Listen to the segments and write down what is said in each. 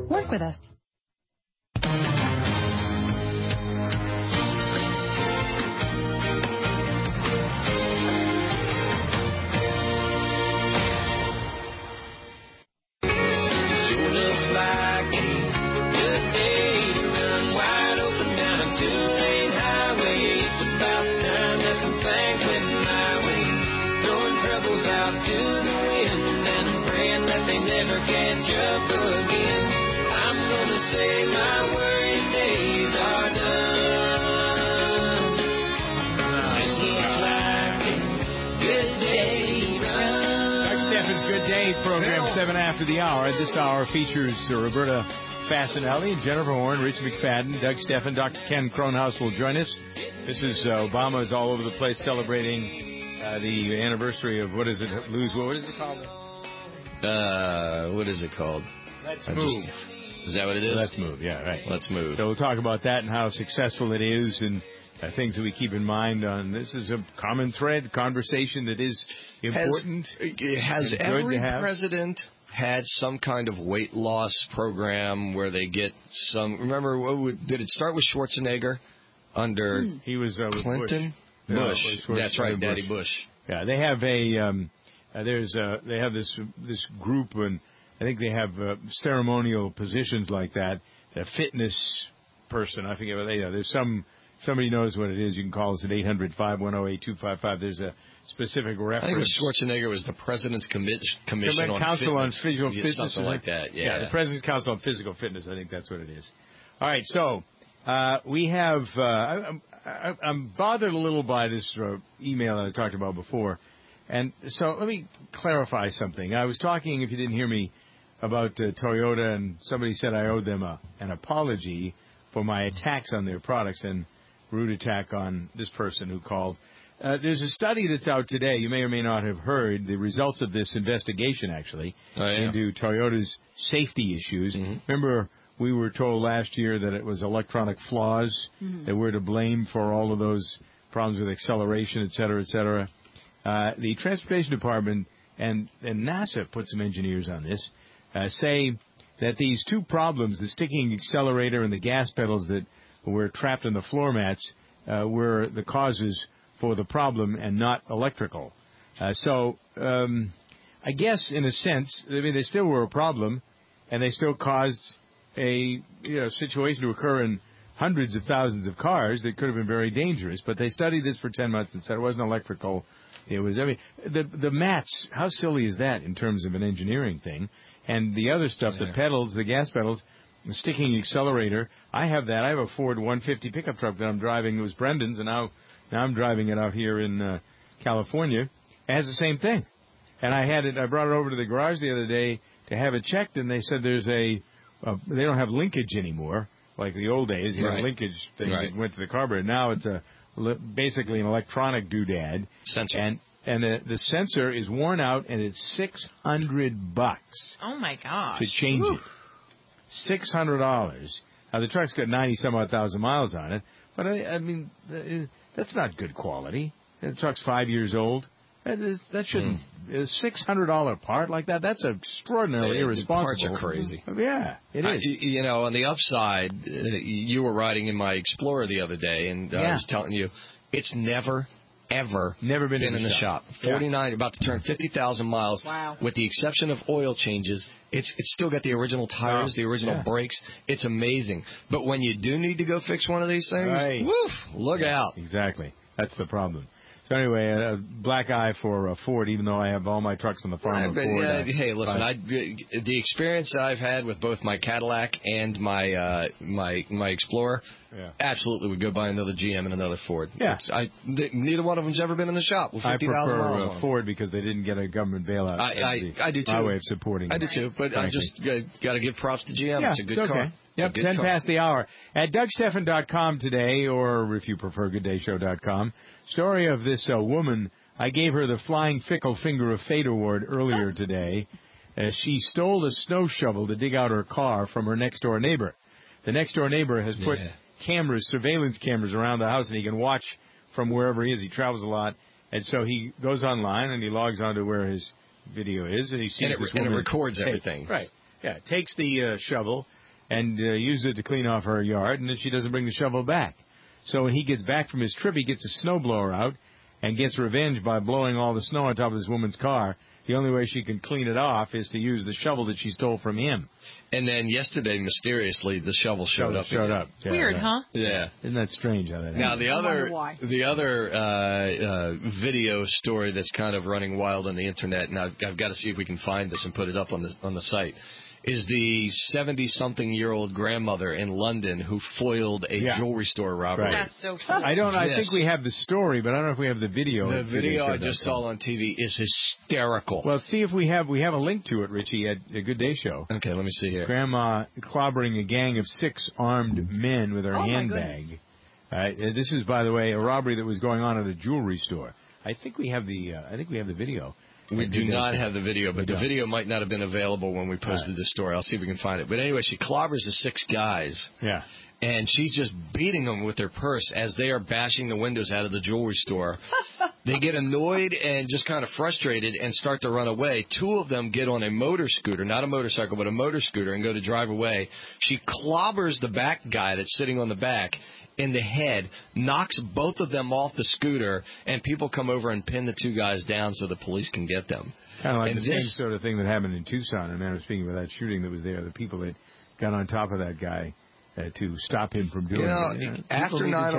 Work with us. Program 7 after the hour. This hour features Roberta Fasanelli, Jennifer Horn, Rich McFadden, Doug Steffen, Dr. Ken Cronhaus will join us. This is Obama's all over the place celebrating the anniversary of, what is it, Lose? What is it called? What is it called? Let's Move. Is that what it is? Let's Move, yeah, right. Let's Move. So we'll talk about that and how successful it is and things that we keep in mind on. This is a common thread, conversation that is important. Has every president had some kind of weight loss program where they get some? Remember, did it start with Schwarzenegger under he was Clinton? Bush. That's right, Daddy Bush. Yeah, they have they have this group, and I think they have ceremonial positions like that. A fitness person, I forget what they are. There's somebody knows what it is. You can call us at 800-510-8255. There's a specific reference. I think Schwarzenegger was the President's Commission on Council on Physical Fitness. Something like that, yeah. The President's Council on Physical Fitness. I think that's what it is. All right, so we have... I'm bothered a little by this email that I talked about before. And so let me clarify something. I was talking, if you didn't hear me, about Toyota, and somebody said I owed them an apology for my attacks on their products and rude attack on this person who called. There's a study that's out today. You may or may not have heard the results of this investigation, actually, into Toyota's safety issues. Mm-hmm. Remember, we were told last year that it was electronic flaws that were to blame for all of those problems with acceleration, et cetera, et cetera. The Transportation Department and NASA put some engineers on this, say that these two problems, the sticking accelerator and the gas pedals that were trapped in the floor mats, were the causes for the problem and not electrical. So I guess, in a sense, I mean, they still were a problem, and they still caused a situation to occur in hundreds of thousands of cars that could have been very dangerous. But they studied this for 10 months and said it wasn't electrical. It was, I mean, the mats, how silly is that in terms of an engineering thing? And the other stuff, the pedals, the gas pedals, the sticking accelerator, I have that. I have a Ford 150 pickup truck that I'm driving. It was Brendan's, and now I'm driving it out here in California. It has the same thing. And I brought it over to the garage the other day to have it checked, and they said they don't have linkage anymore, like the old days. You know, linkage thing that went to the carburetor. Now it's basically an electronic doodad. Sensor. And the sensor is worn out, and it's $600. Oh, my gosh. To change it. $600. Now, the truck's got 90-some-odd thousand miles on it, but, I mean, that's not good quality. The truck's 5 years old. That shouldn't... A $600 part like that, that's extraordinarily irresponsible. Parts are crazy. Yeah, it is. On the upside, you were riding in my Explorer the other day, and I was telling you, it's never been in the shop. 49, about to turn 50,000 miles. Wow. With the exception of oil changes, it's still got the original tires, the original brakes. It's amazing. But when you do need to go fix one of these things, woof, look out. Exactly. That's the problem. So anyway, a black eye for Ford, even though I have all my trucks on the farm. Hey, listen, the experience I've had with both my Cadillac and my Explorer, absolutely would go buy another GM and another Ford. Yeah. Neither one of them's ever been in the shop with 50,000 miles on them. I prefer Ford because they didn't get a government bailout. I do too. My way of supporting I do too, but I just got to give props to GM. It's a good car. Yep, 10 past the hour. At DougSteffen.com today, or if you prefer, GoodDayShow.com, story of this woman. I gave her the Flying Fickle Finger of Fate award earlier today. She stole a snow shovel to dig out her car from her next-door neighbor. The next-door neighbor has put surveillance cameras around the house, and he can watch from wherever he is. He travels a lot, and so he goes online, and he logs on to where his video is, and he sees this woman. And it records everything. Right. Yeah, takes the shovel, and use it to clean off her yard, and then she doesn't bring the shovel back. So when he gets back from his trip, he gets a snowblower out and gets revenge by blowing all the snow on top of this woman's car. The only way she can clean it off is to use the shovel that she stole from him. And then yesterday, mysteriously, the shovel showed up. Yeah, weird, huh? Yeah. Isn't that strange how that happens? Now, the other video story that's kind of running wild on the Internet, and I've got to see if we can find this and put it up on the site, is the 70-something-year-old grandmother in London who foiled a jewelry store robbery. That's so cool. I think we have the story, but I don't know if we have the video. The video I just saw on TV is hysterical. Well, see if we have a link to it, Richie, at a Good Day Show. Okay, let me see here. Grandma clobbering a gang of 6 armed men with her handbag. This is, by the way, a robbery that was going on at a jewelry store. I think we have the video. We do not have the video, but the video might not have been available when we posted the story. I'll see if we can find it. But anyway, she clobbers the 6 guys. Yeah. And she's just beating them with her purse as they are bashing the windows out of the jewelry store. They get annoyed and just kind of frustrated and start to run away. 2 of them get on a motor scooter, not a motorcycle, but a motor scooter, and go to drive away. She clobbers the back guy that's sitting on the back in the head, knocks both of them off the scooter, and people come over and pin the 2 guys down so the police can get them. Kind of like the same sort of thing that happened in Tucson. And I was speaking about that shooting that was there, the people that got on top of that guy to stop him from doing it. After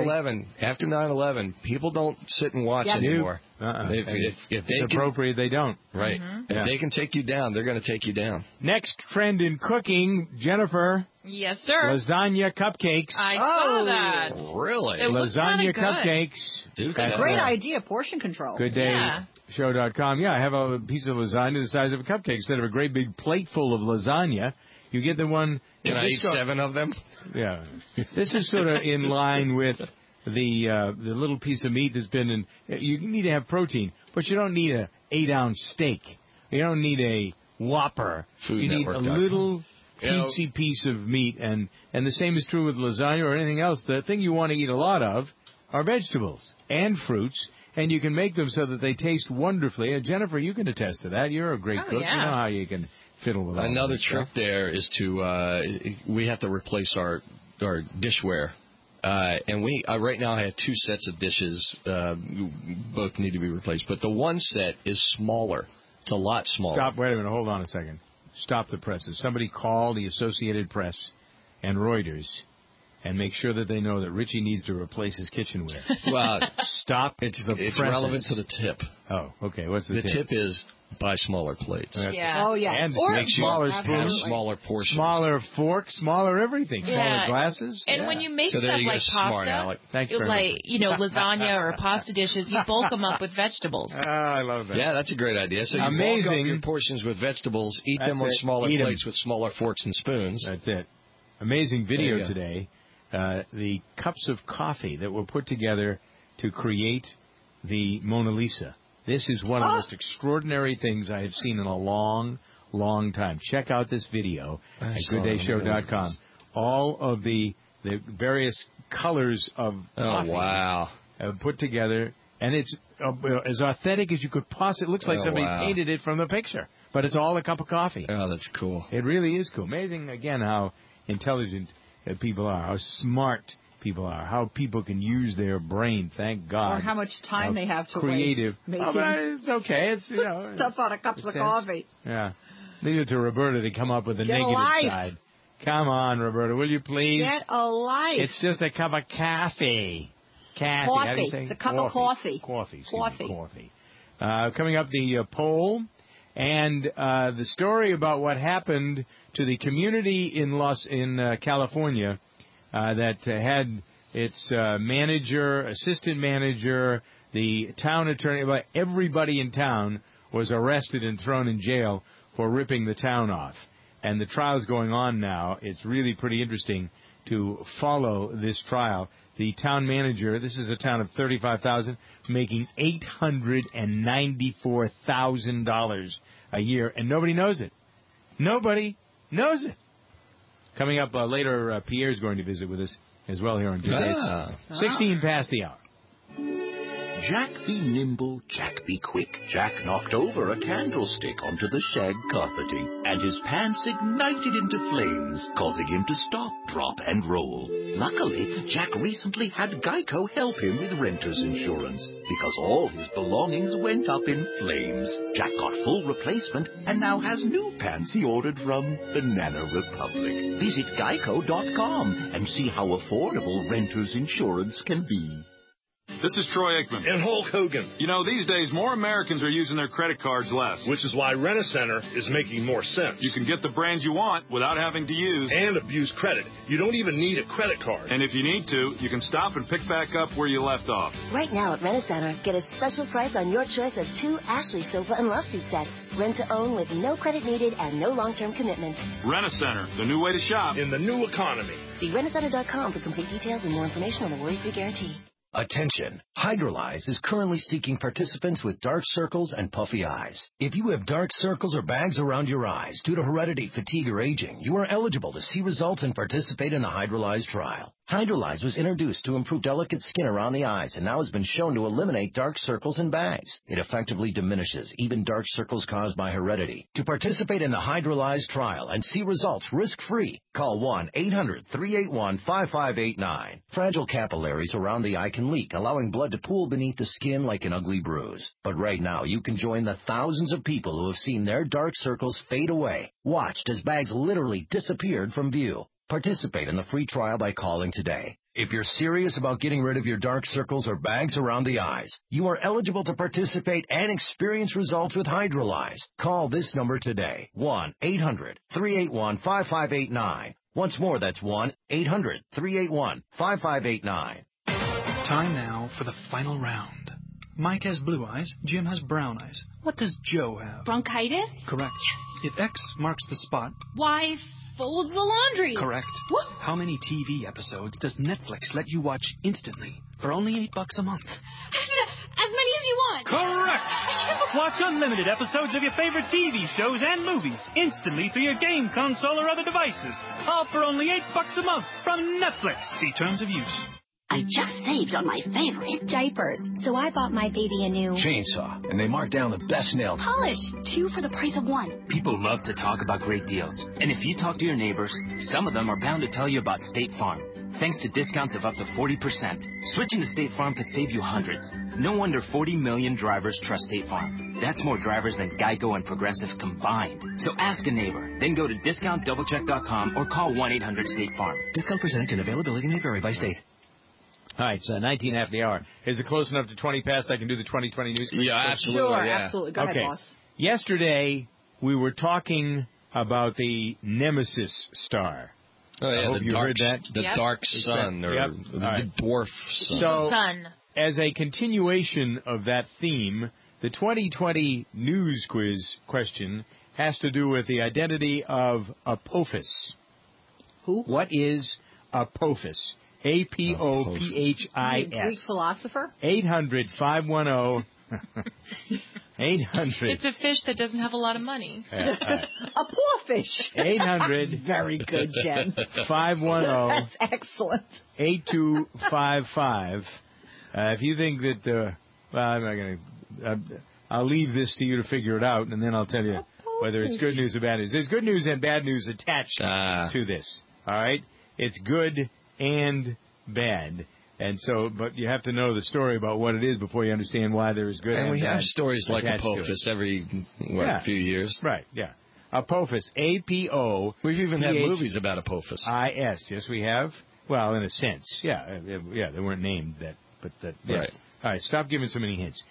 9/11, people don't sit and watch anymore. If it's appropriate, they don't. Right. Mm-hmm. If they can take you down, they're going to take you down. Next trend in cooking, Jennifer. Yes, sir. Lasagna cupcakes. I saw that. Really? Lasagna cupcakes. Great idea. Portion control. GoodDayShow.com. Yeah, I have a piece of lasagna the size of a cupcake. Instead of a great big plate full of lasagna, you get the one. Can I eat 7 of them? Yeah. This is sort of in line with the little piece of meat that's been in. You need to have protein, but you don't need a 8-ounce steak. You don't need a Whopper. You need a little teensy piece of meat, and the same is true with lasagna or anything else. The thing you want to eat a lot of are vegetables and fruits, and you can make them so that they taste wonderfully. Jennifer, you can attest to that. You're a great cook. Yeah. You know how you can fiddle with all Another trick there is to we have to replace our dishware. And right now I have 2 sets of dishes. Both need to be replaced. But the one set is smaller. It's a lot smaller. Wait a minute. Hold on a second. Stop the presses. Somebody call the Associated Press and Reuters and make sure that they know that Richie needs to replace his kitchenware. Well, stop the presses. It's relevant to the tip. Oh, okay. What's the tip? The tip is buy smaller plates. Yeah. Oh, yeah. And make smaller spoons, smaller portions, smaller forks, smaller everything, smaller glasses. And when you make stuff like pasta, lasagna or pasta dishes, you bulk them up with vegetables. I love that. Yeah, that's a great idea. So you bulk up your portions with vegetables, eat them on smaller plates with smaller forks and spoons. That's it. Amazing video today. The cups of coffee that were put together to create the Mona Lisa. This is one of the most extraordinary things I have seen in a long, long time. Check out this video at GoodDayShow.com. All of the various colors of coffee put together, and it's as authentic as you could possibly. It looks like somebody painted it from the picture, but it's all a cup of coffee. Oh, that's cool. It really is cool. Amazing, again, how intelligent people are, how smart people are, how people can use their brain, thank God. Or how much time they have to creative. waste. It's okay. It's, stuff out of cups of coffee. Yeah. Leave it to Roberta to come up with the negative side. Come on, Roberta, will you please? Get a life. It's just a cup of coffee. Coffee. It's a cup of coffee. Coffee. Coming up, the poll and the story about what happened to the community in California that had its manager, assistant manager, the town attorney, everybody in town was arrested and thrown in jail for ripping the town off. And the trial's going on now. It's really pretty interesting to follow this trial. The town manager, this is a town of 35,000, making $894,000 a year, and nobody knows it. Nobody knows it. Coming up later, Pierre's going to visit with us as well here on Good Day. 16 past the hour. Jack be nimble, Jack be quick. Jack knocked over a candlestick onto the shag carpeting, and his pants ignited into flames, causing him to stop, drop, and roll. Luckily, Jack recently had Geico help him with renter's insurance, because all his belongings went up in flames. Jack got full replacement and now has new pants he ordered from Banana Republic. Visit Geico.com and see how affordable renter's insurance can be. This is Troy Aikman. And Hulk Hogan. You know, these days, more Americans are using their credit cards less. Which is why Rent-A-Center is making more sense. You can get the brand you want without having to use and abuse credit. You don't even need a credit card. And if you need to, you can stop and pick back up where you left off. Right now at Rent-A-Center, get a special price on your choice of 2 Ashley sofa and love seat sets. Rent to own with no credit needed and no long-term commitment. Rent-A-Center, the new way to shop in the new economy. See rentacenter.com for complete details and more information on the worry-free guarantee. Attention! Hydrolyze is currently seeking participants with dark circles and puffy eyes. If you have dark circles or bags around your eyes due to heredity, fatigue, or aging, you are eligible to see results and participate in the Hydrolyze trial. Hydrolyze was introduced to improve delicate skin around the eyes and now has been shown to eliminate dark circles and bags. It effectively diminishes even dark circles caused by heredity. To participate in the Hydrolyze trial and see results risk-free, call 1-800-381-5589. Fragile capillaries around the eye can leak, allowing blood to pool beneath the skin like an ugly bruise. But right now, you can join the thousands of people who have seen their dark circles fade away, watched as bags literally disappeared from view. Participate in the free trial by calling today. If you're serious about getting rid of your dark circles or bags around the eyes, you are eligible to participate and experience results with Hydrolyze. Call this number today, 1-800-381-5589. Once more, that's 1-800-381-5589. Time now for the final round. Mike has blue eyes, Jim has brown eyes. What does Joe have? Bronchitis? Correct. Yes. If X marks the spot... Y folds the laundry. Correct. What? How many TV episodes does Netflix let you watch instantly for only $8 a month? As many as you want. Correct. Watch unlimited episodes of your favorite TV shows and movies instantly through your game console or other devices. All for only $8 a month from Netflix. See terms of use. I just saved on my favorite diapers, so I bought my baby a new chainsaw, and they marked down the best nail polish, 2 for the price of 1. People love to talk about great deals, and if you talk to your neighbors, some of them are bound to tell you about State Farm. Thanks to discounts of up to 40%, switching to State Farm could save you hundreds. No wonder 40 million drivers trust State Farm. That's more drivers than Geico and Progressive combined. So ask a neighbor, then go to discountdoublecheck.com or call 1-800-STATE-FARM. Discount percentage and availability may vary by state. All right, so 19 after the hour. Is it close enough to 20 past I can do the 2020 news? Yeah, absolutely. Sure, yeah. absolutely. Go ahead, boss. Yesterday, we were talking about the Nemesis star. Oh, yeah, I hope you heard that. The dark sun, or the dwarf sun. So, sun. As a continuation of that theme, the 2020 news quiz question has to do with the identity of Apophis. Who? What is Apophis? Apophis. Greek philosopher? 800-510. 800. It's a fish that doesn't have a lot of money. A poor fish. 800. Very good, Jen. 510. That's excellent. 8255. If you think that, well, I'm not going to. I'll leave this to you to figure it out, and then I'll tell you whether it's good news or bad news. There's good news and bad news attached to this. All right, it's good and bad. And so, but you have to know the story about what it is before you understand why there is good and bad. And we have stories like Apophis every, few years. Right, yeah. Apophis, A-P-O. We've even had movies about Apophis. I-S, yes, we have. Well, in a sense, yeah. Yeah, they weren't named that, but that, yeah. Right. All right, stop giving so many hints.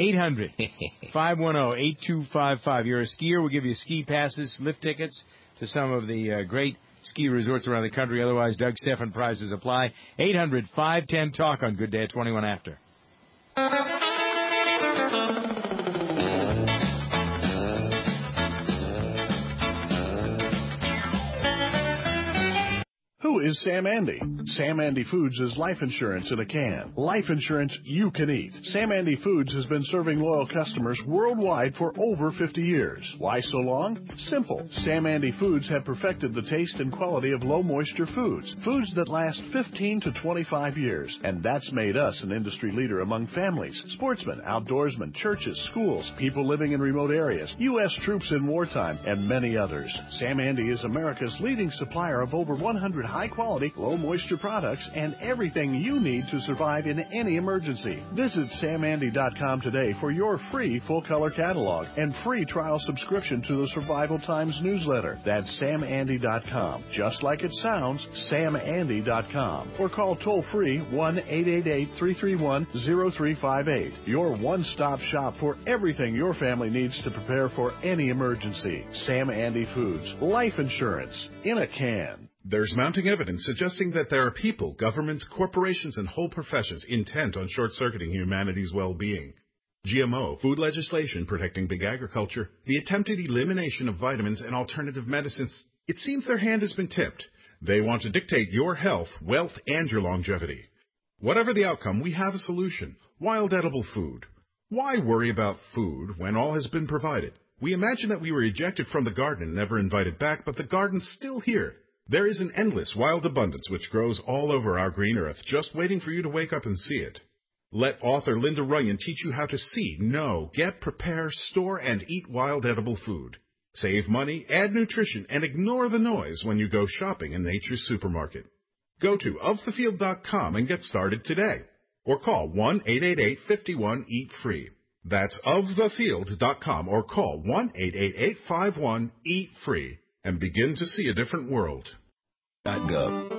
800-510-8255. You're a skier, we'll give you ski passes, lift tickets to some of the great ski resorts around the country. Otherwise, Doug Stephan prizes apply. 800-510-TALK on Good Day at 21 after. Who is Sam Andy? Sam Andy Foods is life insurance in a can. Life insurance you can eat. Sam Andy Foods has been serving loyal customers worldwide for over 50 years. Why so long? Simple. Sam Andy Foods have perfected the taste and quality of low-moisture foods. Foods that last 15 to 25 years. And that's made us an industry leader among families, sportsmen, outdoorsmen, churches, schools, people living in remote areas, U.S. troops in wartime, and many others. Sam Andy is America's leading supplier of over 100 high-quality, low-moisture products and everything you need to survive in any emergency. Visit SamAndy.com today for your free full-color catalog and free trial subscription to the Survival Times newsletter. That's SamAndy.com. Just like it sounds, SamAndy.com. Or call toll-free 1-888-331-0358. Your one-stop shop for everything your family needs to prepare for any emergency. Sam Andy Foods. Life insurance in a can. There's mounting evidence suggesting that there are people, governments, corporations, and whole professions intent on short-circuiting humanity's well-being. GMO, food legislation protecting big agriculture, the attempted elimination of vitamins and alternative medicines, it seems their hand has been tipped. They want to dictate your health, wealth, and your longevity. Whatever the outcome, we have a solution. Wild edible food. Why worry about food when all has been provided? We imagine that we were ejected from the garden and never invited back, but the garden's still here. There is an endless wild abundance which grows all over our green earth, just waiting for you to wake up and see it. Let author Linda Runyon teach you how to see, know, get, prepare, store, and eat wild edible food. Save money, add nutrition, and ignore the noise when you go shopping in Nature's Supermarket. Go to ofthefield.com and get started today. Or call 1-888-51-EAT-FREE. That's ofthefield.com or call 1-888-51-EAT-FREE. And begin to see a different world. .gov.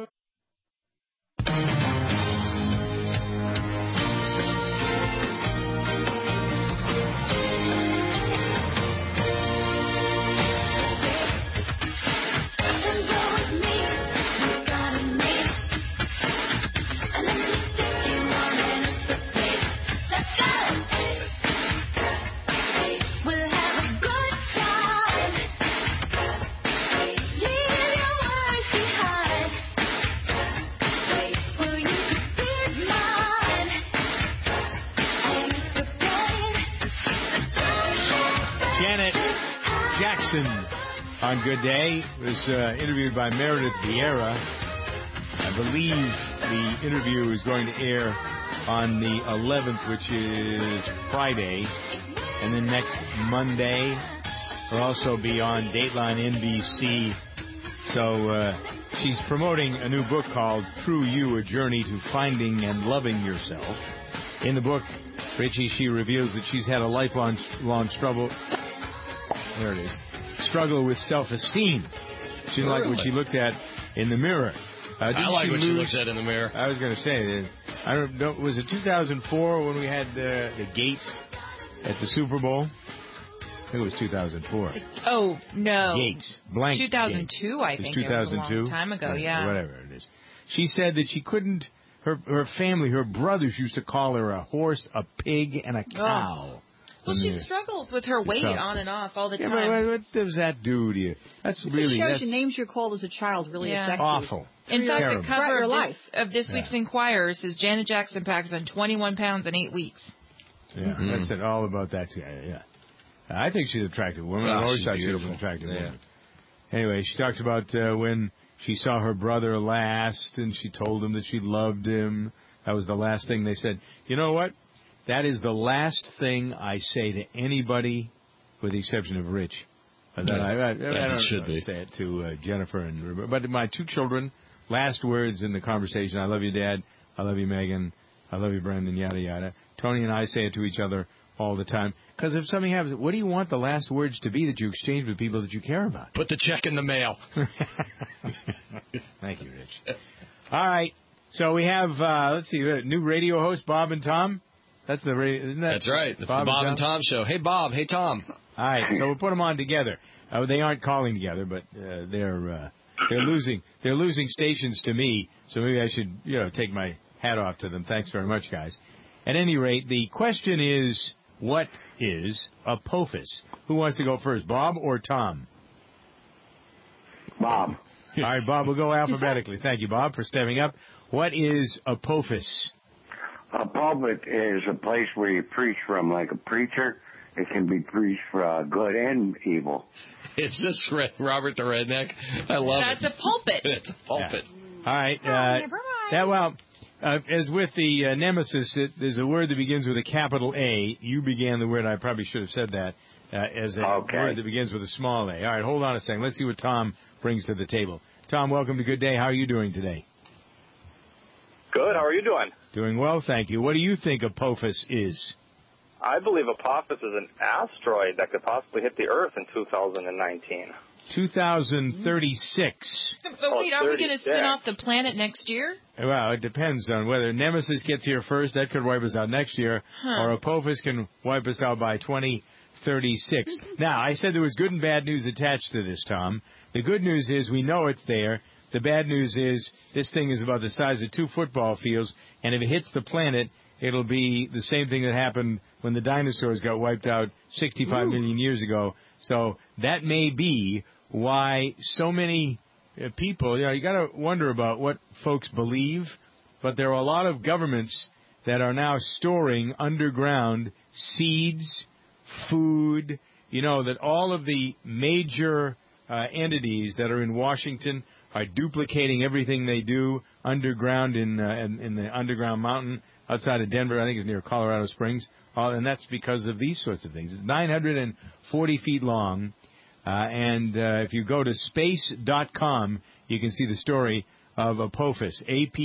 On Good Day was interviewed by Meredith Vieira. I believe the interview is going to air on the 11th, which is Friday, and then next Monday will also be on Dateline NBC. So she's promoting a new book called True You, A Journey to Finding and Loving Yourself. In the book, Richie, she reveals that she's had a lifelong struggle. There it is. Struggle with self-esteem. She didn't like what she looked at in the mirror. I like what she looks at in the mirror. I was going to say, I don't know, was it 2004 when we had the gate at the Super Bowl? I think it was 2004. Oh, no. Gate. Blank 2002, gate. I think. 2002? It was a long time ago, yeah. Whatever it is. She said that she couldn't, her family, her brothers used to call her a horse, a pig, and a cow. Oh. Well, she struggles with her weight on and off all the time. But what does that do to you? That's really... It shows you names you're called as a child really affect you. Awful. In fact, terrible. the cover of this week's Enquirer says Janet Jackson packs on 21 pounds in 8 weeks. Yeah, that's it. All about that. Yeah. I think she's an attractive woman. I always thought she was an attractive woman. Anyway, she talks about when she saw her brother last and she told him that she loved him. That was the last thing they said. You know what? That is the last thing I say to anybody, with the exception of Rich. I don't say it to Jennifer and Roberta. But my two children, last words in the conversation, I love you, Dad. I love you, Megan. I love you, Brendan, yada, yada. Tony and I say it to each other all the time. Because if something happens, what do you want the last words to be that you exchange with people that you care about? Put the check in the mail. Thank you, Rich. All right. So we have, let's see, new radio host, Bob and Tom. That's the radio, isn't that? That's right. It's the Bob and Tom show. Hey, Bob. Hey, Tom. All right. So we'll put them on together. They aren't calling together, but they're losing stations to me. So maybe I should, take my hat off to them. Thanks very much, guys. At any rate, the question is, what is Apophis? Who wants to go first, Bob or Tom? Bob. All right, Bob, we'll go alphabetically. Thank you, Bob, for stepping up. What is Apophis? A pulpit is a place where you preach from, like a preacher. It can be preached for good and evil. Is this Robert the Redneck? I love it. That's a pulpit. It's a pulpit. Yeah. All right. As with the nemesis, there's a word that begins with a capital A. You began the word. I probably should have said that as a word that begins with a small A. All right, hold on a second. Let's see what Tom brings to the table. Tom, welcome to Good Day. How are you doing today? Good. How are you doing? Doing well, thank you. What do you think Apophis is? I believe Apophis is an asteroid that could possibly hit the Earth in 2019. 2036. But wait, are we going to spin off the planet next year? Well, it depends on whether Nemesis gets here first. That could wipe us out next year. Or Apophis can wipe us out by 2036. Now, I said there was good and bad news attached to this, Tom. The good news is we know it's there. The bad news is this thing is about the size of 2 football fields, and if it hits the planet, it'll be the same thing that happened when the dinosaurs got wiped out 65 million years ago. So that may be why so many people, you got to wonder about what folks believe, but there are a lot of governments that are now storing underground seeds, food, that all of the major entities that are in Washington are duplicating everything they do underground in the underground mountain outside of Denver. I think it's near Colorado Springs. And that's because of these sorts of things. It's 940 feet long. And if you go to space.com, you can see the story of Apophis,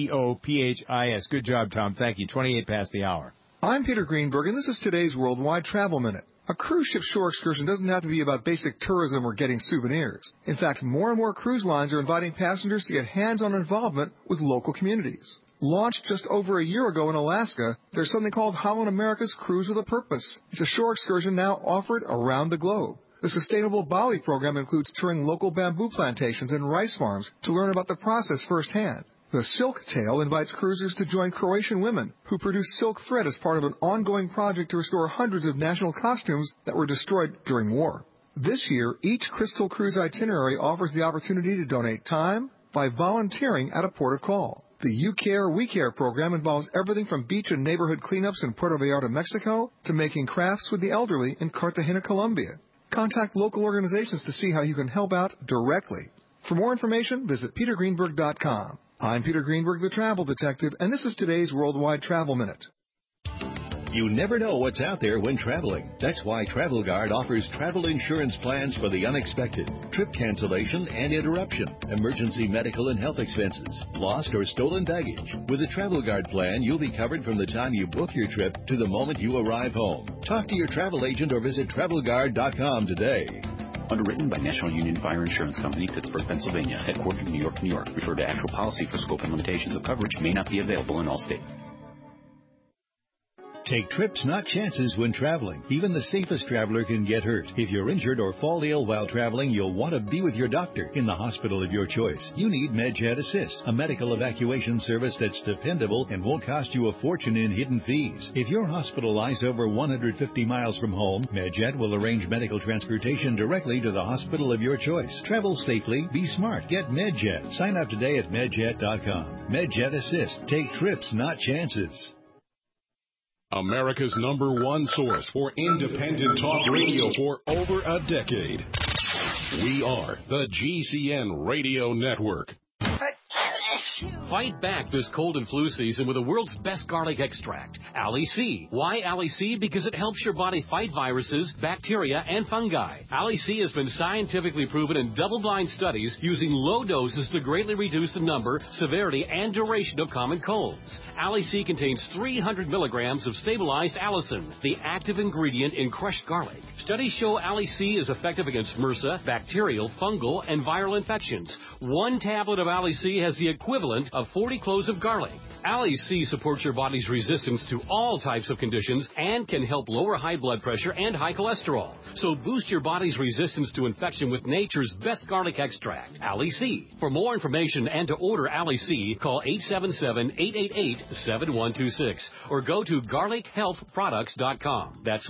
Apophis. Good job, Tom. Thank you. 28 past the hour. I'm Peter Greenberg, and this is today's Worldwide Travel Minute. A cruise ship shore excursion doesn't have to be about basic tourism or getting souvenirs. In fact, more and more cruise lines are inviting passengers to get hands-on involvement with local communities. Launched just over a year ago in Alaska, there's something called Holland America's Cruise with a Purpose. It's a shore excursion now offered around the globe. The Sustainable Bali program includes touring local bamboo plantations and rice farms to learn about the process firsthand. The Silk Tale invites cruisers to join Croatian women who produce silk thread as part of an ongoing project to restore hundreds of national costumes that were destroyed during war. This year, each Crystal Cruise itinerary offers the opportunity to donate time by volunteering at a port of call. The You Care, We Care program involves everything from beach and neighborhood cleanups in Puerto Vallarta, Mexico, to making crafts with the elderly in Cartagena, Colombia. Contact local organizations to see how you can help out directly. For more information, visit petergreenberg.com. I'm Peter Greenberg, the Travel Detective, and this is today's Worldwide Travel Minute. You never know what's out there when traveling. That's why Travel Guard offers travel insurance plans for the unexpected, trip cancellation and interruption, emergency medical and health expenses, lost or stolen baggage. With a Travel Guard plan, you'll be covered from the time you book your trip to the moment you arrive home. Talk to your travel agent or visit TravelGuard.com today. Underwritten by National Union Fire Insurance Company, Pittsburgh, Pennsylvania. Headquartered in New York, New York. Refer to actual policy for scope and limitations of coverage. May not be available in all states. Take trips, not chances, when traveling. Even the safest traveler can get hurt. If you're injured or fall ill while traveling, you'll want to be with your doctor in the hospital of your choice. You need MedJet Assist, a medical evacuation service that's dependable and won't cost you a fortune in hidden fees. If you're hospitalized over 150 miles from home, MedJet will arrange medical transportation directly to the hospital of your choice. Travel safely, be smart, get MedJet. Sign up today at MedJet.com. MedJet Assist. Take trips, not chances. America's #1 source for independent talk radio for over a decade. We are the GCN Radio Network. Fight back this cold and flu season with the world's best garlic extract, Ali C. Why Ali C? Because it helps your body fight viruses, bacteria, and fungi. Ali C has been scientifically proven in double-blind studies using low doses to greatly reduce the number, severity, and duration of common colds. Ali C contains 300 milligrams of stabilized allicin, the active ingredient in crushed garlic. Studies show Ali C is effective against MRSA, bacterial, fungal, and viral infections. One tablet of Ali C has the equivalent of 40 cloves of garlic. Ali C supports your body's resistance to all types of conditions and can help lower high blood pressure and high cholesterol. So boost your body's resistance to infection with nature's best garlic extract, Ali C. For more information and to order Ali C, call 877-888-7126 or go to garlichealthproducts.com. That's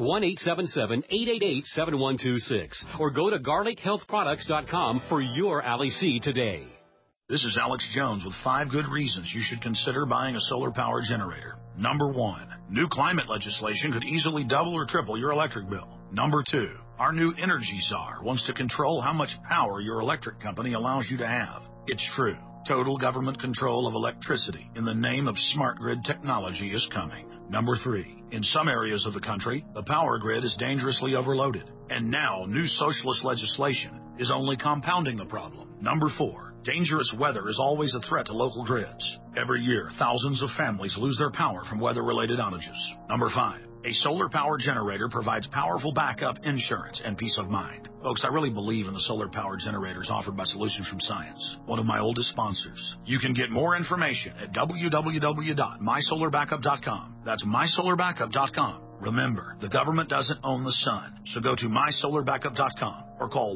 1-877-888-7126 or go to garlichealthproducts.com for your Ali C today. This is Alex Jones with 5 good reasons you should consider buying a solar power generator. Number 1, new climate legislation could easily double or triple your electric bill. Number 2, our new Energy Czar wants to control how much power your electric company allows you to have. It's true. Total government control of electricity in the name of smart grid technology is coming. Number 3, in some areas of the country, the power grid is dangerously overloaded. And now, new socialist legislation is only compounding the problem. Number 4, dangerous weather is always a threat to local grids. Every year, thousands of families lose their power from weather-related outages. Number 5, a solar power generator provides powerful backup, insurance, and peace of mind. Folks, I really believe in the solar power generators offered by Solutions from Science, one of my oldest sponsors. You can get more information at www.mysolarbackup.com. That's mysolarbackup.com. Remember, the government doesn't own the sun, so go to mysolarbackup.com or call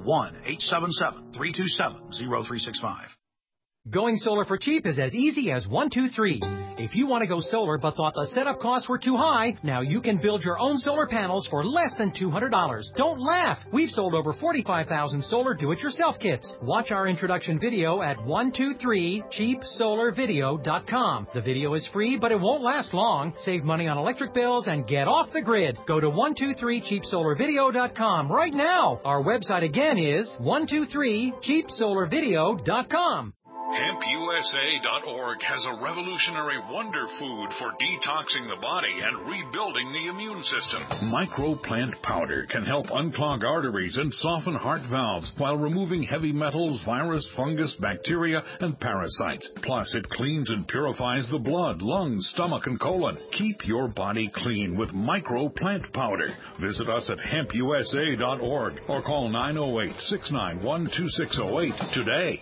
1-877-327-0365. Going solar for cheap is as easy as 1, 2, 3. If you want to go solar but thought the setup costs were too high, now you can build your own solar panels for less than $200. Don't laugh! We've sold over 45,000 solar do-it-yourself kits. Watch our introduction video at 123cheapsolarvideo.com. The video is free, but it won't last long. Save money on electric bills and get off the grid. Go to 123cheapsolarvideo.com right now. Our website again is 123cheapsolarvideo.com. HempUSA.org has a revolutionary wonder food for detoxing the body and rebuilding the immune system. Microplant powder can help unclog arteries and soften heart valves while removing heavy metals, virus, fungus, bacteria, and parasites. Plus, it cleans and purifies the blood, lungs, stomach, and colon. Keep your body clean with Microplant powder. Visit us at HempUSA.org or call 908-691-2608 today.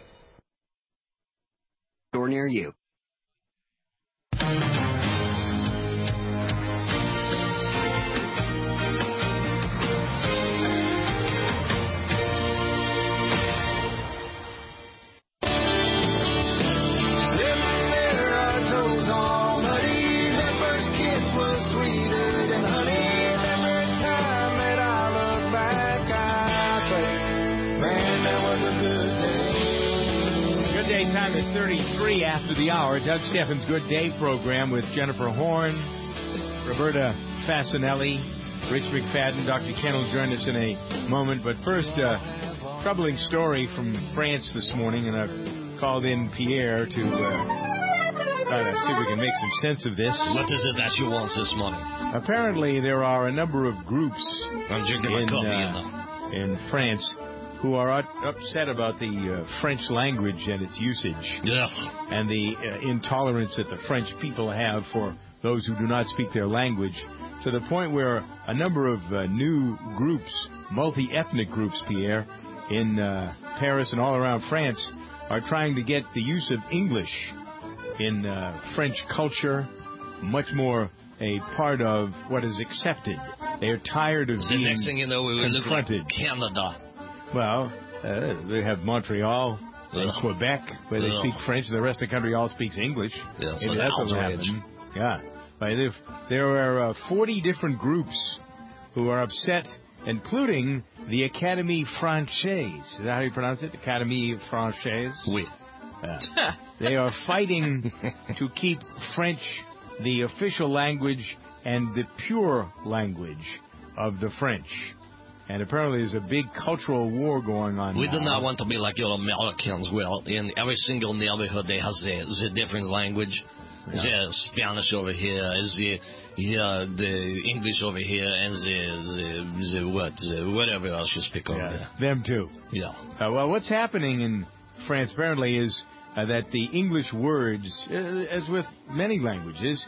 Store near you. Time is 33 after the hour. Doug Steffens' Good Day program with Jennifer Horn, Roberta Fasanelli, Rich McFadden. Dr. Ken will join us in a moment. But first, troubling story from France this morning, and I've called in Pierre to try to see if we can make some sense of this. What is it that you want this morning? Apparently, there are a number of groups in France who are upset about the French language and its usage, and the intolerance that the French people have for those who do not speak their language, to the point where a number of new groups, multi-ethnic groups, Pierre, in Paris and all around France, are trying to get the use of English in French culture much more a part of what is accepted. They are tired of being next thing you know, we will look like Canada. Well, they have Montreal and Quebec, where they speak French, and the rest of the country all speaks English. Yes, maybe that's what will happen. Yeah. But there are 40 different groups who are upset, including the Académie Française. Is that how you pronounce it? Académie Française? Oui. They are fighting to keep French the official language and the pure language of the French. And apparently there's a big cultural war going on. We do not want to be like your Americans. Well, in every single neighborhood, they have the different language. The Spanish over here, the English over here, and the whatever else you speak over there. Them too. Yeah. Well, what's happening in France apparently is that the English words, as with many languages,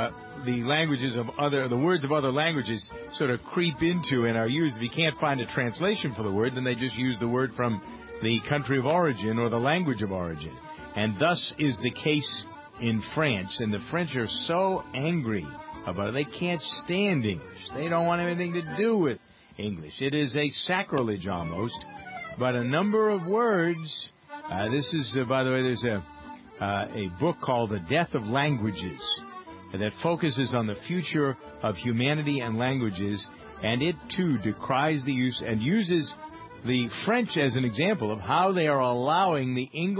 the words of other languages sort of creep into and are used. If you can't find a translation for the word, then they just use the word from the country of origin or the language of origin. And thus is the case in France. And the French are so angry about it. They can't stand English. They don't want anything to do with English. It is a sacrilege almost. But a number of words. This is, by the way, there's a book called The Death of Languages that focuses on the future of humanity and languages, and it, too, decries the use and uses the French as an example of how they are allowing the English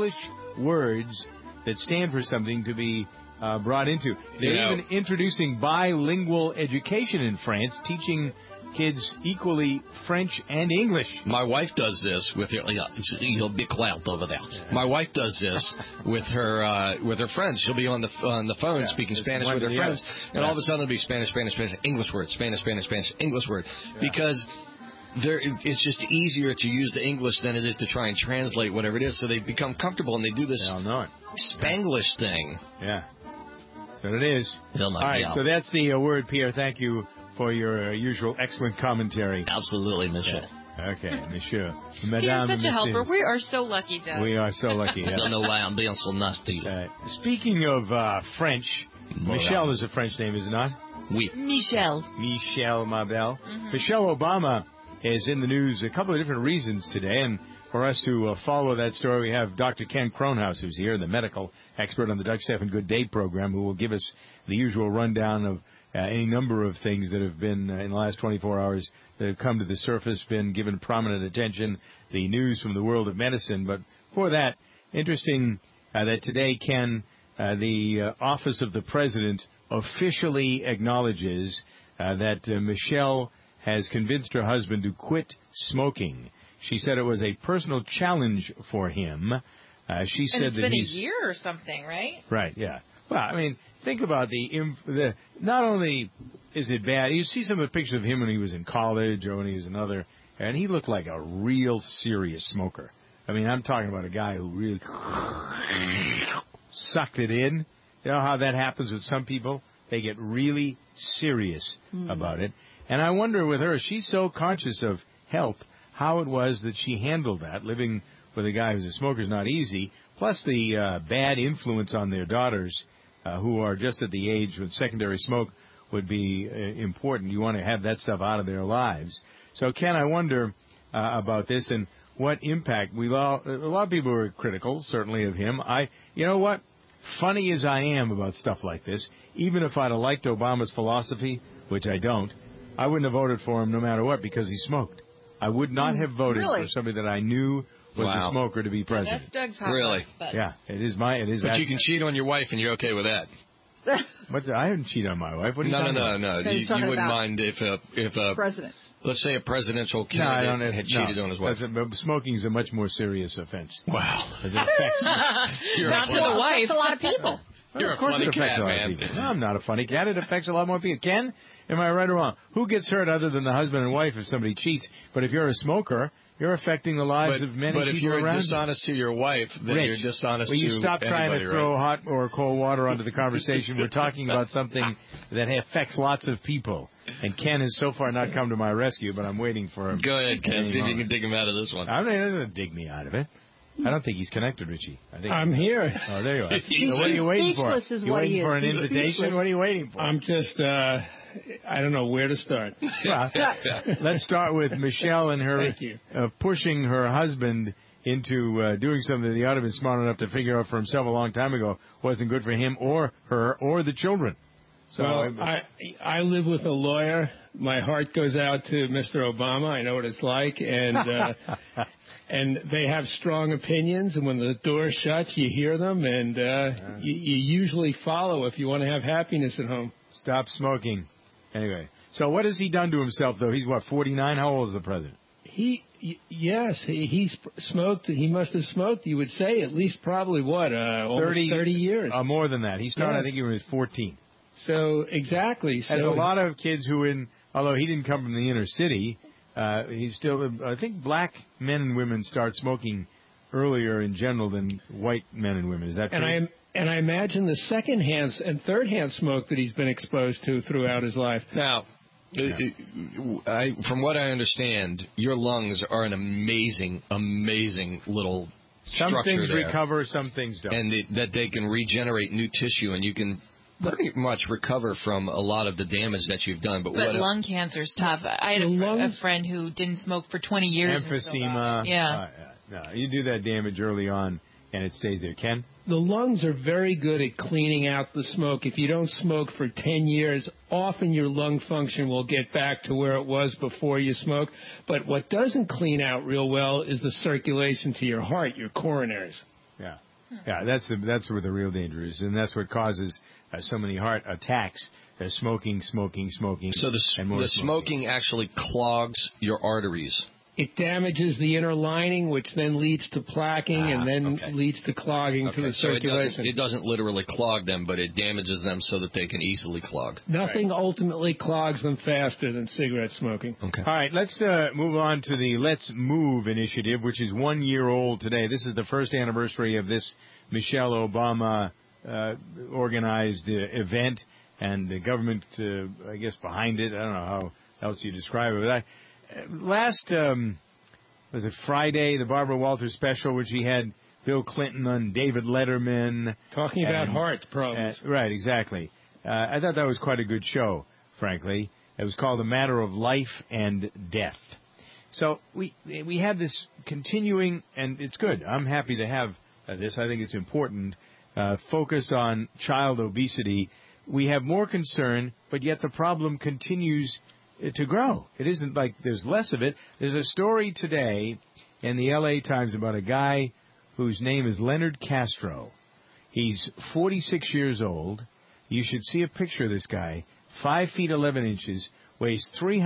words that stand for something to be brought into. They're even introducing bilingual education in France, teaching kids equally French and English. My wife does this with her. You'll be quiet over there. My wife does this with her friends. She'll be on the phone speaking Spanish with her friends, and all of a sudden it'll be Spanish, English word, Spanish, English word, because it's just easier to use the English than it is to try and translate whatever it is. So they become comfortable and they do this Spanglish thing. Yeah. There it is. All right, so that's the word, Pierre. Thank you for your usual excellent commentary. Absolutely, monsieur. Yeah. Okay, monsieur. Madame, you're such a helper. We are so lucky, Doug. We are so lucky. I don't know why I'm being so nice to you. Speaking of French, Michelle is a French name, is it not? Oui. Michelle. Michelle, ma belle. Michelle Obama is in the news a couple of different reasons today, and for us to follow that story, we have Dr. Ken Kronhaus, who's here, the medical expert on the Doug Stephan Good Day program, who will give us the usual rundown of any number of things that have been in the last 24 hours that have come to the surface, been given prominent attention, the news from the world of medicine. But for that, interesting that today, Ken, the Office of the President officially acknowledges that Michelle has convinced her husband to quit smoking. She said it was a personal challenge for him. She said it's been a year or something, right? Right, yeah. Well, I mean, think about the not only is it bad, you see some of the pictures of him when he was in college or when he was another, and he looked like a real serious smoker. I mean, I'm talking about a guy who really sucked it in. You know how that happens with some people? They get really serious about it. And I wonder with her, she's so conscious of health, how it was that she handled that. Living with a guy who's a smoker is not easy. Plus the bad influence on their daughters, who are just at the age when secondary smoke would be important. You want to have that stuff out of their lives. So, Ken, I wonder about this and what impact. A lot of people were critical, certainly, of him. You know what? Funny as I am about stuff like this, even if I'd have liked Obama's philosophy, which I don't, I wouldn't have voted for him no matter what because he smoked. I would not have voted for somebody that I knew was a smoker to be president. That's Doug's hot. Really? Yeah, it is. But you can cheat on your wife, and you're okay with that. I haven't cheated on my wife. What are you talking about? No. You wouldn't mind if a president. Let's say a presidential candidate had cheated on his wife. Smoking is a much more serious offense. Wow. It affects not to the wife. A lot of people. You're a funny cat, man. No, I'm not a funny cat. It affects a lot more people. Ken, am I right or wrong? Who gets hurt other than the husband and wife if somebody cheats? But if you're a smoker, you're affecting the lives of many people around you. But if you're dishonest to your wife, then you're dishonest to anybody. Will you stop trying to throw hot or cold water onto the conversation? We're talking about something that affects lots of people. And Ken has so far not come to my rescue, but I'm waiting for him. Go ahead, Ken. See if you can dig him out of this one. I'm not going to dig me out of it. I don't think he's connected, Richie. I'm here. Oh, there you are. So what are you waiting for? You waiting for an invitation? What are you waiting for? I'm just, I don't know where to start. Let's start with Michelle and her pushing her husband into doing something that he ought to have been smart enough to figure out for himself a long time ago wasn't good for him or her or the children. So I live with a lawyer. My heart goes out to Mr. Obama. I know what it's like, and and they have strong opinions. And when the door shuts, you hear them, and you usually follow if you want to have happiness at home. Stop smoking. Anyway, so what has he done to himself though? He's what, 49? How old is the president? He smoked. He must have smoked. You would say at least probably what almost 30 years. More than that. He started. I think he was 14. So exactly. There's a lot of kids who, although he didn't come from the inner city, he's still. I think black men and women start smoking earlier in general than white men and women. Is that true? And I imagine the second-hand and third-hand smoke that he's been exposed to throughout his life. Now, from what I understand, your lungs are an amazing, amazing little structure. Some things there, recover, some things don't. And that they can regenerate new tissue, and you can pretty much recover from a lot of the damage that you've done. But lung cancer's tough. I had a friend who didn't smoke for 20 years. Emphysema. No, you do that damage early on, and it stays there. Ken? The lungs are very good at cleaning out the smoke. If you don't smoke for 10 years, often your lung function will get back to where it was before you smoke. But what doesn't clean out real well is the circulation to your heart, your coronaries. Yeah. Yeah, that's where the real danger is, and that's what causes so many heart attacks. Smoking. So the smoking actually clogs your arteries. It damages the inner lining, which then leads to plaquing and then leads to clogging to the circulation. So it doesn't literally clog them, but it damages them so that they can easily clog. Nothing ultimately clogs them faster than cigarette smoking. Okay. All right, let's move on to the Let's Move initiative, which is 1 year old today. This is the first anniversary of this Michelle Obama organized event, and the government, I guess, behind it. I don't know how else you describe it, but last, was it Friday, the Barbara Walters special, which he had Bill Clinton on, David Letterman. Talking about heart problems. Right, exactly. I thought that was quite a good show, frankly. It was called A Matter of Life and Death. So we have this continuing, and it's good. I'm happy to have this. I think it's important. Focus on child obesity. We have more concern, but yet the problem continues to grow. It isn't like there's less of it. There's a story today in the L.A. Times about a guy whose name is Leonard Castro. He's 46 years old. You should see a picture of this guy. 5 feet 11 inches, weighs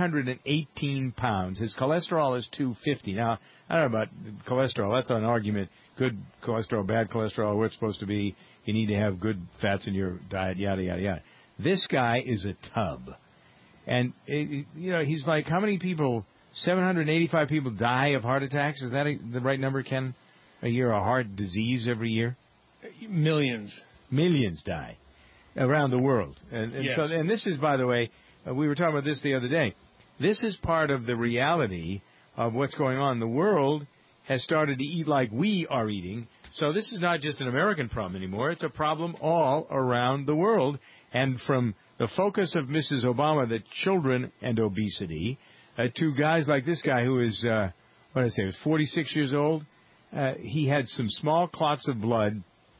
318 pounds. His cholesterol is 250. Now, I don't know about cholesterol. That's an argument. Good cholesterol, bad cholesterol, where it's supposed to be. You need to have good fats in your diet, yada, yada, yada. This guy is a tub. And, he's like, how many people, 785 people die of heart attacks? Is that the right number, Ken? A year, a heart disease every year? Millions. Millions die around the world. Yes. And this is, by the way, we were talking about this the other day. This is part of the reality of what's going on. The world has started to eat like we are eating. So this is not just an American problem anymore. It's a problem all around the world. And from the focus of Mrs. Obama, the children and obesity, to guys like this guy who is, 46 years old. He had some small clots of blood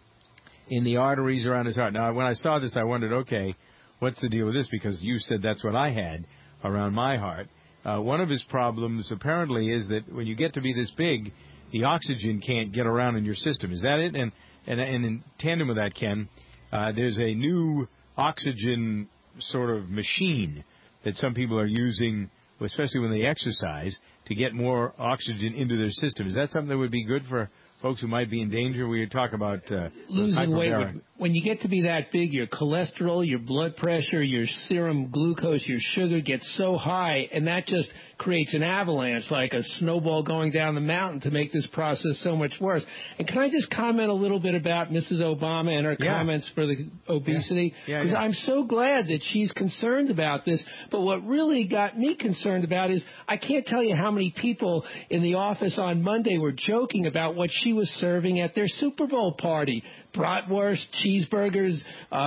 in the arteries around his heart. Now, when I saw this, I wondered, okay, what's the deal with this? Because you said that's what I had around my heart. One of his problems, apparently, is that when you get to be this big, the oxygen can't get around in your system. Is that it? And in tandem with that, Ken, there's a new oxygen sort of machine that some people are using, especially when they exercise, to get more oxygen into their system. Is that something that would be good for folks who might be in danger? We talk about losing weight. When you get to be that big, your cholesterol, your blood pressure, your serum glucose, your sugar gets so high, and that just creates an avalanche, like a snowball going down the mountain, to make this process so much worse. And can I just comment a little bit about Mrs. Obama and her comments for the obesity? Because I'm so glad that she's concerned about this. But what really got me concerned about is I can't tell you how many people in the office on Monday were joking about what she was serving at their Super Bowl party. Bratwurst, cheeseburgers,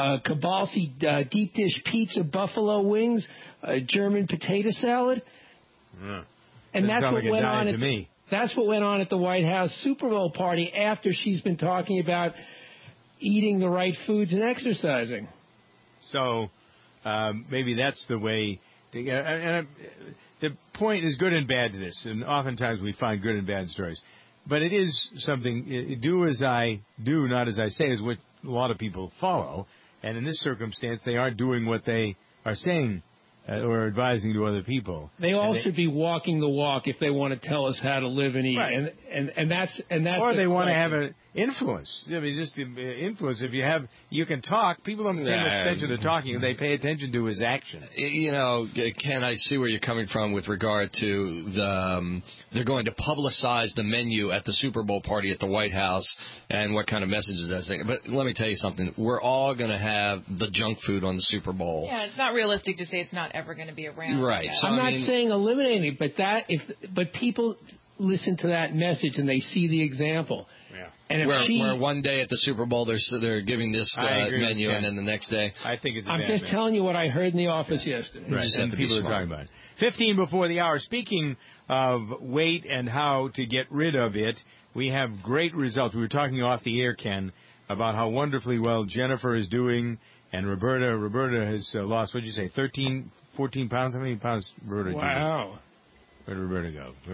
Kibalsi deep dish pizza, buffalo wings, German potato salad. Yeah. And that's what like went on to me. That's what went on at the White House Super Bowl party after she's been talking about eating the right foods and exercising. So maybe that's the way to get. And the point is good and bad to this, and oftentimes we find good and bad stories. But it is something, do as I do, not as I say, is what a lot of people follow. And in this circumstance, they aren't doing what they are saying or advising to other people. They all should be walking the walk if they want to tell us how to live and eat. Right. And that's or they want to have an influence. I mean, just influence. If you can talk. People don't pay attention to talking. They pay attention to his action. Ken, I see where you're coming from with regard to they're going to publicize the menu at the Super Bowl party at the White House and what kind of messages that's saying. But let me tell you something. We're all going to have the junk food on the Super Bowl. Yeah, it's not realistic to say it's not ever going to be around. Right. So, I'm not saying eliminating it, but people listen to that message and they see the example. Yeah. And where one day at the Super Bowl they're giving this menu, and then the next day, I think it's. I'm just telling you what I heard in the office yesterday. Right, and people are talking about it. 15 before the hour. Speaking of weight and how to get rid of it, we have great results. We were talking off the air, Ken, about how wonderfully well Jennifer is doing, and Roberta. Roberta has lost. What did you say? 13, 14 pounds. How many pounds, Roberta? Wow. Where did Roberta go?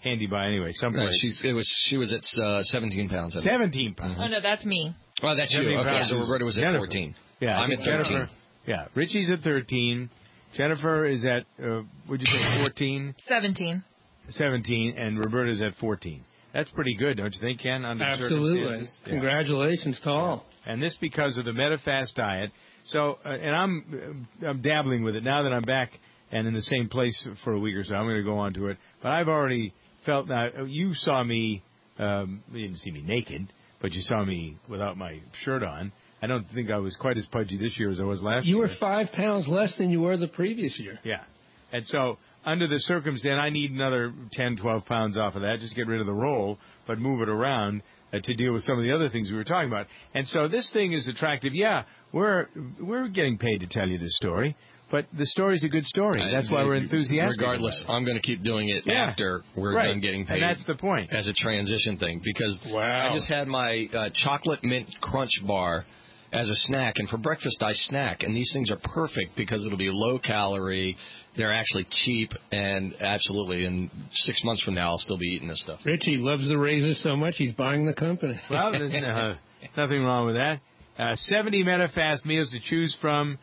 handy by anyway. She was at 17 pounds. 17 pounds. Oh, no, that's me. Oh, that's you. Okay, so Roberta was at 14. Yeah, I'm at 13. Yeah, Richie's at 13. Jennifer is at, would you say 14? 17. 17, and Roberta's at 14. That's pretty good, don't you think, Ken? Under Absolutely. Congratulations to all. And this because of the MetaFast diet. So, and I'm dabbling with it now that I'm back and in the same place for a week or so. I'm going to go on to it. But I've already felt now. You saw me. You didn't see me naked, but you saw me without my shirt on. I don't think I was quite as pudgy this year as I was last year. You were 5 pounds less than you were the previous year. Yeah. And so, under the circumstance, I need another 10, 12 pounds off of that. Just get rid of the roll, but move it around to deal with some of the other things we were talking about. And so this thing is attractive. Yeah, we're getting paid to tell you this story, but the story's a good story. That's why we're enthusiastic. Regardless, I'm going to keep doing it after we're done getting paid. And that's the point. As a transition thing, because I just had my chocolate mint crunch bar as a snack, and for breakfast I snack, and these things are perfect because it'll be low calorie, they're actually cheap, and absolutely, in 6 months from now I'll still be eating this stuff. Richie loves the razor so much he's buying the company. Well, there's nothing wrong with that. 70 MetaFast meals to choose from,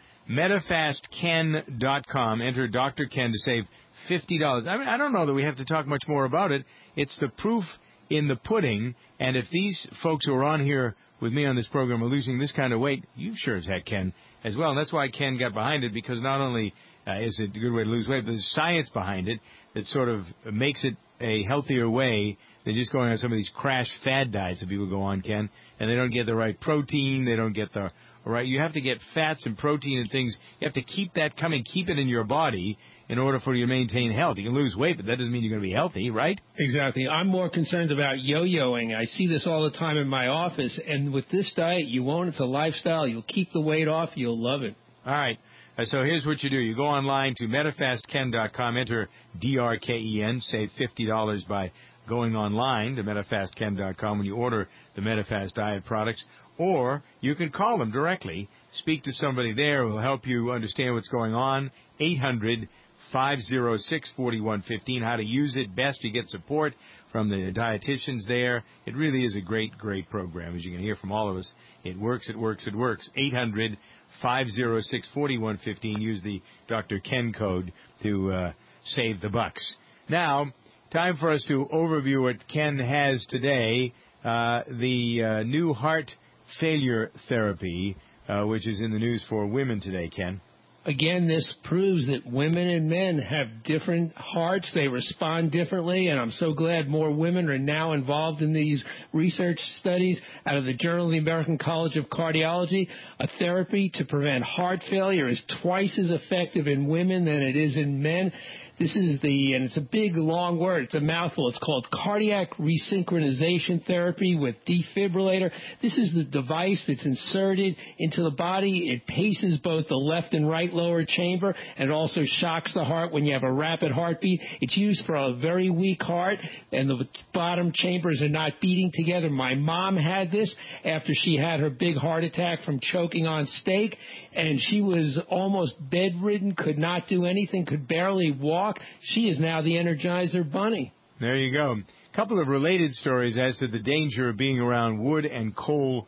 MetaFastKen.com. Enter Dr. Ken to save $50. I mean, I don't know that we have to talk much more about it. It's the proof in the pudding, and if these folks who are on here with me on this program are losing this kind of weight, you sure as heck can as well. And that's why Ken got behind it, because not only is it a good way to lose weight, but there's science behind it that sort of makes it a healthier way than just going on some of these crash fad diets that people go on, Ken, and they don't get the right protein, they don't get the right. You have to get fats and protein and things. You have to keep that coming, keep it in your body in order for you to maintain health. You can lose weight, but that doesn't mean you're going to be healthy, right? Exactly. I'm more concerned about yo-yoing. I see this all the time in my office, and with this diet, you won't. It's a lifestyle. You'll keep the weight off. You'll love it. All right. So here's what you do. You go online to MetaFastKen.com, enter DRKEN, save $50 by going online to MetaFastKen.com when you order the MetaFast diet products. Or you can call them directly. Speak to somebody there who will help you understand what's going on. 800-506-4115, how to use it best. You get support from the dietitians there. It really is a great, great program. As you can hear from all of us, it works, it works, it works. 800-506-4115. Use the Dr. Ken code to save the bucks. Now, time for us to overview what Ken has today, the new heart failure therapy, which is in the news for women today, Ken. Again, this proves that women and men have different hearts. They respond differently, and I'm so glad more women are now involved in these research studies out of the Journal of the American College of Cardiology. A therapy to prevent heart failure is twice as effective in women than it is in men. This is and it's a big, long word. It's a mouthful. It's called cardiac resynchronization therapy with defibrillator. This is the device that's inserted into the body. It paces both the left and right lower chamber, and it also shocks the heart when you have a rapid heartbeat. It's used for a very weak heart, and the bottom chambers are not beating together. My mom had this after she had her big heart attack from choking on steak, and she was almost bedridden, could not do anything, could barely walk. She is now the Energizer Bunny. There you go. A couple of related stories as to the danger of being around wood and coal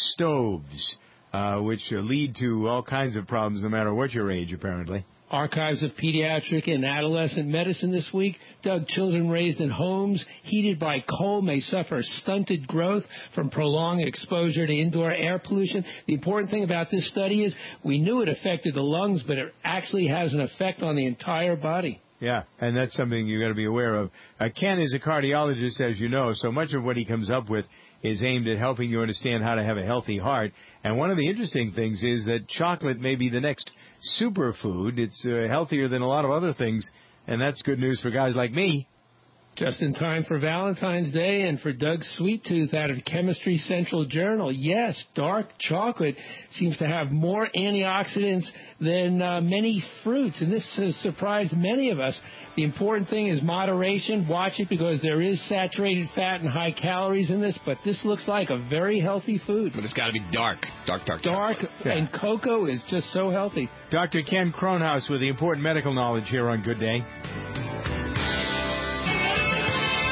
stoves, which lead to all kinds of problems no matter what your age, apparently. Archives of Pediatric and Adolescent Medicine this week. Doug, children raised in homes heated by coal may suffer stunted growth from prolonged exposure to indoor air pollution. The important thing about this study is we knew it affected the lungs, but it actually has an effect on the entire body. Yeah, and that's something you've got to be aware of. Ken is a cardiologist, as you know, so much of what he comes up with is aimed at helping you understand how to have a healthy heart. And one of the interesting things is that chocolate may be the next superfood. It's healthier than a lot of other things, and that's good news for guys like me. Just in time for Valentine's Day and for Doug's Sweet Tooth out of Chemistry Central Journal. Yes, dark chocolate seems to have more antioxidants than many fruits, and this has surprised many of us. The important thing is moderation. Watch it because there is saturated fat and high calories in this, but this looks like a very healthy food. But it's got to be dark. Dark chocolate. And cocoa is just so healthy. Dr. Ken Kronhaus with the important medical knowledge here on Good Day.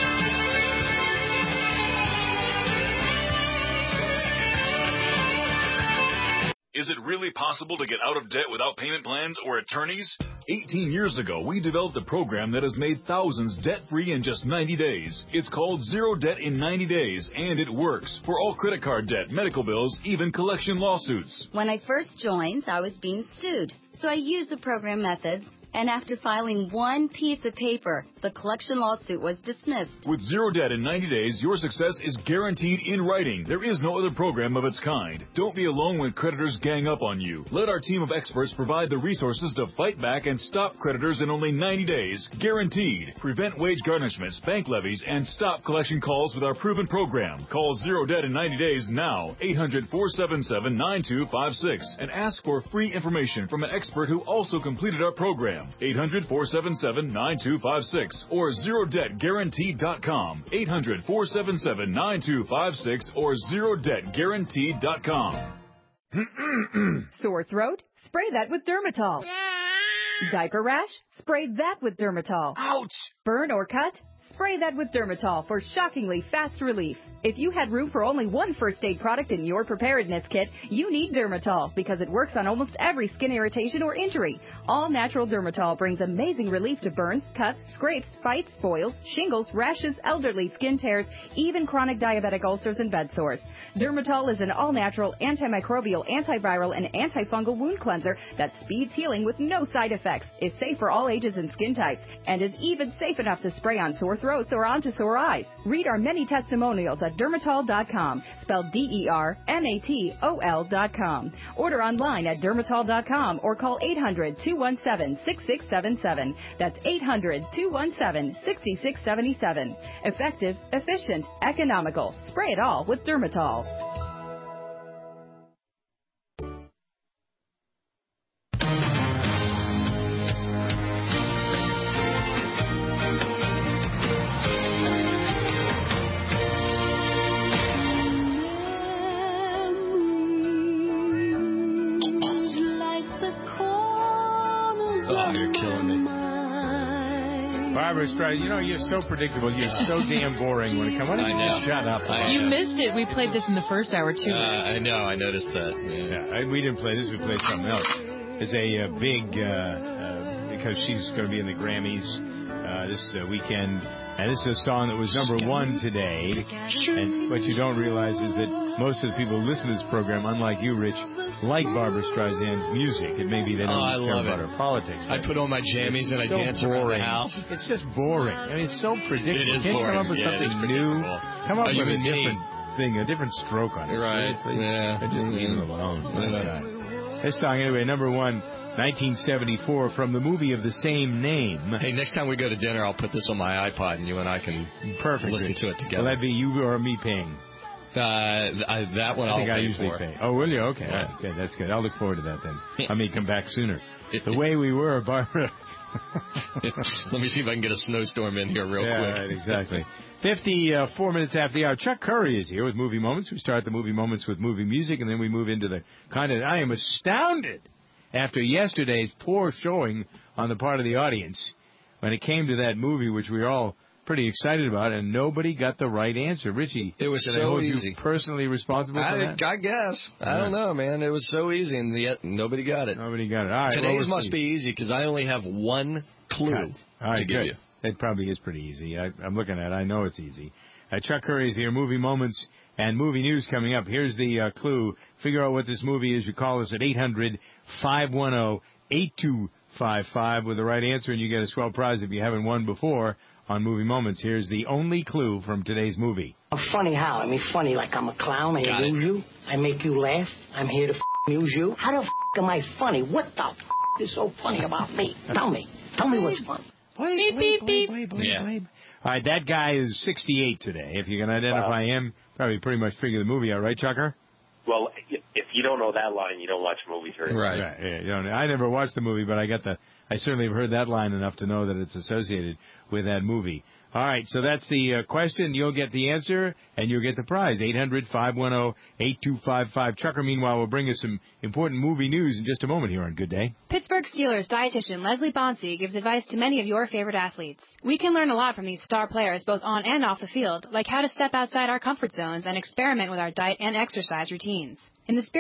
Is it really possible to get out of debt without payment plans or attorneys? 18 years ago, we developed a program that has made thousands debt-free in just 90 days. It's called Zero Debt in 90 Days, and it works for all credit card debt, medical bills, even collection lawsuits. When I first joined, I was being sued, so I used the program methods. And after filing one piece of paper, the collection lawsuit was dismissed. With Zero Debt in 90 days, your success is guaranteed in writing. There is no other program of its kind. Don't be alone when creditors gang up on you. Let our team of experts provide the resources to fight back and stop creditors in only 90 days. Guaranteed. Prevent wage garnishments, bank levies, and stop collection calls with our proven program. Call Zero Debt in 90 days now. 800-477-9256. And ask for free information from an expert who also completed our program. 800-477-9256 or ZeroDebtGuaranteed.com. 800-477-9256 or ZeroDebtGuaranteed.com. Sore throat? Spray that with Dermatol. Diaper rash? Spray that with Dermatol. Ouch! Burn or cut? Spray that with Dermatol for shockingly fast relief. If you had room for only one first aid product in your preparedness kit, you need Dermatol because it works on almost every skin irritation or injury. All natural Dermatol brings amazing relief to burns, cuts, scrapes, bites, boils, shingles, rashes, elderly skin tears, even chronic diabetic ulcers and bed sores. Dermatol is an all-natural, antimicrobial, antiviral, and antifungal wound cleanser that speeds healing with no side effects, is safe for all ages and skin types, and is even safe enough to spray on sore throats or onto sore eyes. Read our many testimonials at Dermatol.com, spelled DERMATOL.com. Order online at Dermatol.com or call 800-217-6677. That's 800-217-6677. Effective, efficient, economical. Spray it all with Dermatol. You're killing me. Barbra Streisand, you know, you're so predictable. You're so damn boring when it comes. Why don't you just shut up? You missed it. We played this in the first hour, too. I know. I noticed that. Yeah, we didn't play this. We played something else. It's a big, because she's going to be in the Grammys this weekend. And this is a song that was number one today. And what you don't realize is that most of the people who listen to this program, unlike you, Rich, like Barbra Streisand's music. It may be they don't care about her politics. I put on my jammies and I dance around the house. It's just boring. I mean, it's so predictable. It is Can't you boring. come up with something new? Come up with a different thing, a different stroke on it. Right. Yeah. Just leave it alone. This song, anyway, number one. 1974 from the movie of the same name. Hey, next time we go to dinner, I'll put this on my iPod and you and I can listen to it together. Will that be you or me paying? That one I think I usually for. pay. Oh, will you? Okay. Yeah. Okay, that's good. I'll look forward to that then. I may come back sooner. The way we were, Barbara. Let me see if I can get a snowstorm in here real quick. Right, exactly. 54 minutes after the hour. Chuck Curry is here with Movie Moments. We start the Movie Moments with movie music, and then we move into the kind of... I am astounded after yesterday's poor showing on the part of the audience when it came to that movie, which we were all pretty excited about, and nobody got the right answer. Richie, it was so I hold easy. You personally responsible for that? I guess. I don't know, man. It was so easy, and yet nobody got it. Nobody got it. All right. Today's must be easy because I only have one clue to give you. It probably is pretty easy. I'm looking at it. I know it's easy. Chuck Curry is here. Movie Moments and movie news coming up. Here's the clue. Figure out what this movie is. You call us at 800-510-8255 with the right answer, and you get a swell prize if you haven't won before on Movie Moments. Here's the only clue from today's movie. Funny how? I mean, funny like I'm a clown. I amuse you. I make you laugh. I'm here to amuse you. How the am I funny? What the is so funny about me? Tell me. Tell me what's funny. Wait. All right, that guy is 68 today. If you can identify him, probably pretty much figure the movie out, right, Chucker? Well, if you don't know that line, you don't watch movies very much. Right. Yeah, I never watched the movie, but I certainly have heard that line enough to know that it's associated with that movie. All right, so that's the question. You'll get the answer, and you'll get the prize. 800-510-8255. Chucker, meanwhile, will bring us some important movie news in just a moment here on Good Day. Pittsburgh Steelers dietitian Leslie Bonsi gives advice to many of your favorite athletes. We can learn a lot from these star players, both on and off the field, like how to step outside our comfort zones and experiment with our diet and exercise routines. In the spirit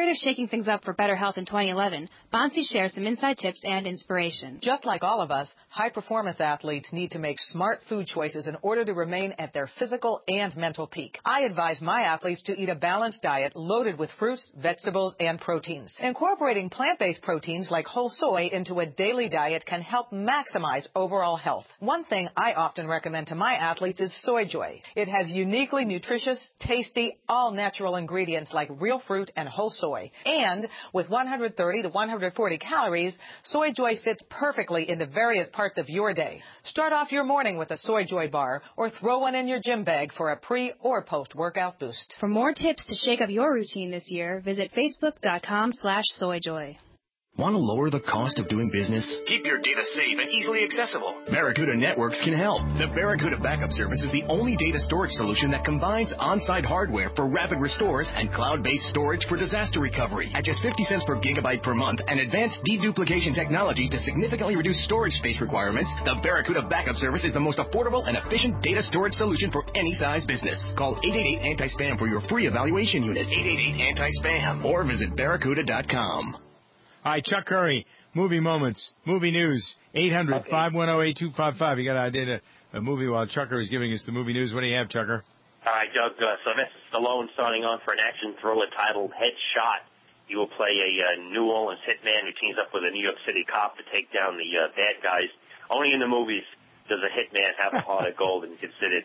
Tired of shaking things up for better health in 2011? Bonsi shares some inside tips and inspiration. Just like all of us, high-performance athletes need to make smart food choices in order to remain at their physical and mental peak. I advise my athletes to eat a balanced diet loaded with fruits, vegetables, and proteins. Incorporating plant-based proteins like whole soy into a daily diet can help maximize overall health. One thing I often recommend to my athletes is SoyJoy. It has uniquely nutritious, tasty, all-natural ingredients like real fruit and whole soy. And with 130 to 140 calories, SoyJoy fits perfectly into various parts of your day. Start off your morning with a SoyJoy bar or throw one in your gym bag for a pre- or post-workout boost. For more tips to shake up your routine this year, visit facebook.com/soyjoy. Want to lower the cost of doing business? Keep your data safe and easily accessible. Barracuda Networks can help. The Barracuda Backup Service is the only data storage solution that combines on-site hardware for rapid restores and cloud-based storage for disaster recovery. At just 50 cents per gigabyte per month and advanced deduplication technology to significantly reduce storage space requirements, the Barracuda Backup Service is the most affordable and efficient data storage solution for any size business. Call 888-ANTI-SPAM for your free evaluation unit. 888-ANTI-SPAM or visit barracuda.com. All right, Chuck Curry, movie moments, movie news, 800-510-8255. You got an idea to a movie while Chucker is giving us the movie news. What do you have, Chucker? All right, Doug, Sylvester Stallone signing on for an action thriller titled Headshot. He will play a New Orleans hitman who teams up with a New York City cop to take down the bad guys. Only in the movies does a hitman have a heart of gold and considered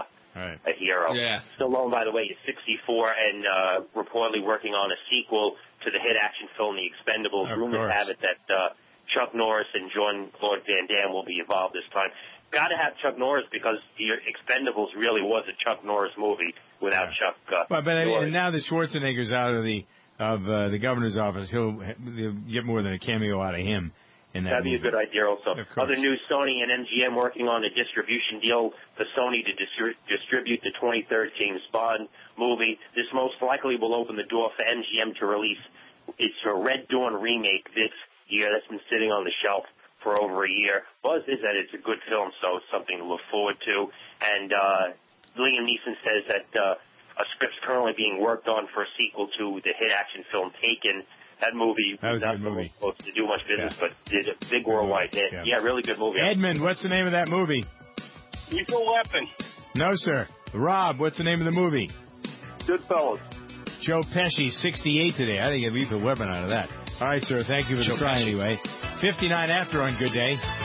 a hero. Yeah. Stallone, by the way, is 64 and reportedly working on a sequel to the hit action film The Expendables. Rumors have it that Chuck Norris and Jean-Claude Van Damme will be involved this time. Got to have Chuck Norris because The Expendables really was a Chuck Norris movie without Chuck Norris. And now that Schwarzenegger's out of the governor's office, he'll get more than a cameo out of him. That'd be a good idea also. Other news, Sony and MGM working on a distribution deal for Sony to distribute the 2013 Bond movie. This most likely will open the door for MGM to release its Red Dawn remake this year. That's been sitting on the shelf for over a year. Buzz is that it's a good film, so it's something to look forward to. And Liam Neeson says that a script's currently being worked on for a sequel to the hit action film Taken. That movie was not supposed to do much business, but did a big worldwide hit. Yeah, really good movie. Edmund, what's the name of that movie? Lethal Weapon. No, sir. Rob, what's the name of the movie? Goodfellas. Joe Pesci, 68 today. I didn't get Lethal Weapon out of that. All right, sir. Thank you for the try anyway. 59 after on Good Day.